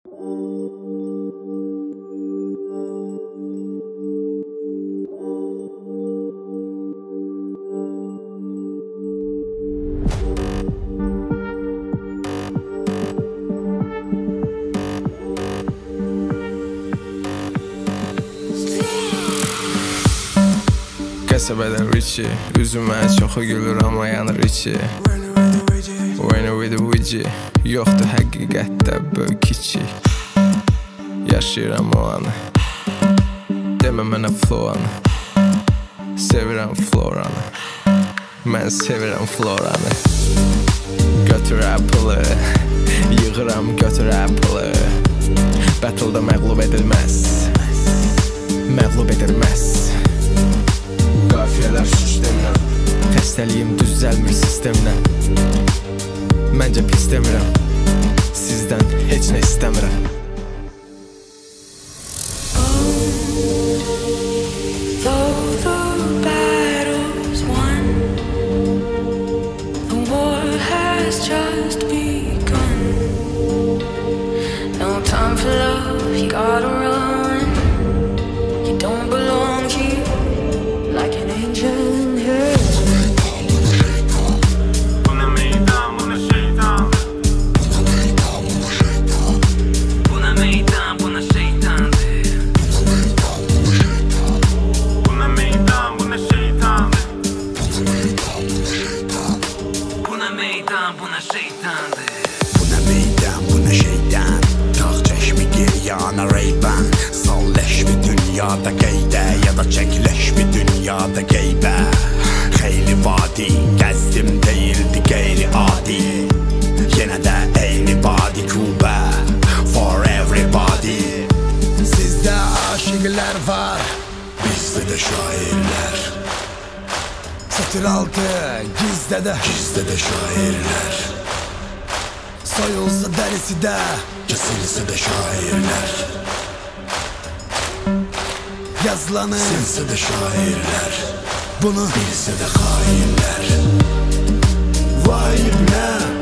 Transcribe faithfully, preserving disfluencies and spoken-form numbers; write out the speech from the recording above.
Qəsəbədən Richie, üzümə çoxu gülür amma yanır içi. Wayne with the Ouija, yoxdur həqiqətdə böyük kiçik. Yaşayıram o anı, demə mənə flow-anı. Sevirəm floranı, mən sevirəm floranı. Götür Apple-ı, yığıram götür Apple-ı. Battle-da məğlub edilməz, məğlub edilməz. Qafiyələr şuş demirəm, xəstəliyim düzəlmir sistemlə. Məncə pis demirəm, sizdən heç nə istəmirəm. Just begun. No time for love, you gotta run. You don't belong here, like an angel in hell. Buna meydan, buna şeytan. Buna meydan, buna şeytan. Buna meydan, buna şeytan. Buna meydan, buna şeytandı. Buna meydan, buna şeytan. Tağ çeşmi giryana reyban. Sal leşmi dünyada qeydə, ya da çək leşmi dünyada qeybə. Xeyli vadi, gəzdim deyildi qeyri adi. Yenə də eyni body kubə, for everybody. Sizdə aşıqlər var, bizdə də şairlər. Satır altı, gizdə də, gizdə də şairlər. Soyulsa dərisi də, kesilsə də şairlər. Yazılanı silsə də şairlər, bunu bilsə də xainlər. Vay ibnə